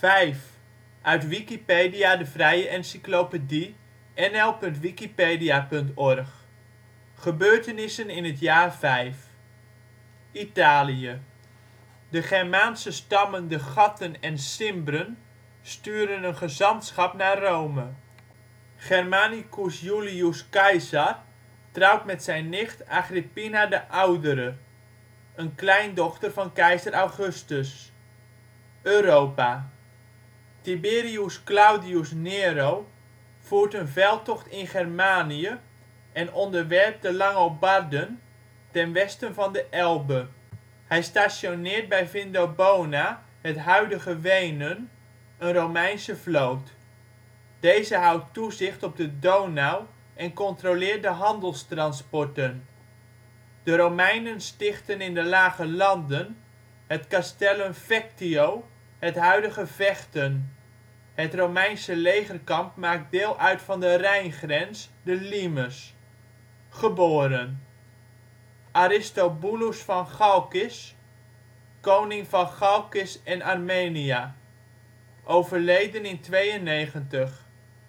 uit Wikipedia, de vrije encyclopedie. nl.wikipedia.org. Gebeurtenissen in het jaar 5. Italië: de Germaanse stammen de Chatten en Cimbren sturen een gezantschap naar Rome. Germanicus Julius Caesar trouwt met zijn nicht Agrippina de Oudere, een kleindochter van keizer Augustus. Europa: Tiberius Claudius Nero voert een veldtocht in Germanië en onderwerpt de Langobarden ten westen van de Elbe. Hij stationeert bij Vindobona (huidige Wenen) een Romeinse vloot. Deze houdt toezicht op de Donau en controleert de handelstransporten. De Romeinen stichten in de Lage Landen het castellum Fectio (huidige Vechten). Het Romeinse legerkamp maakt deel uit van de Rijngrens, de limes. Geboren: Aristobulus van Chalkis, koning van Chalkis en Armenia. Overleden 92.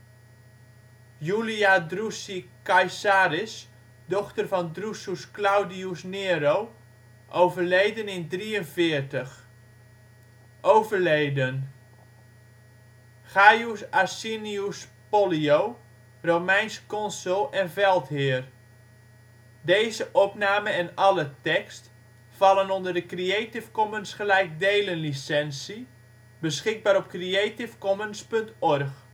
Julia Drusi Caesaris, dochter van Drusus Claudius Nero. Overleden 43. Overleden: Gaius Asinius Pollio, Romeins consul en veldheer. Deze opname en alle tekst vallen onder de Creative Commons gelijkdelen licentie. Beschikbaar op creativecommons.org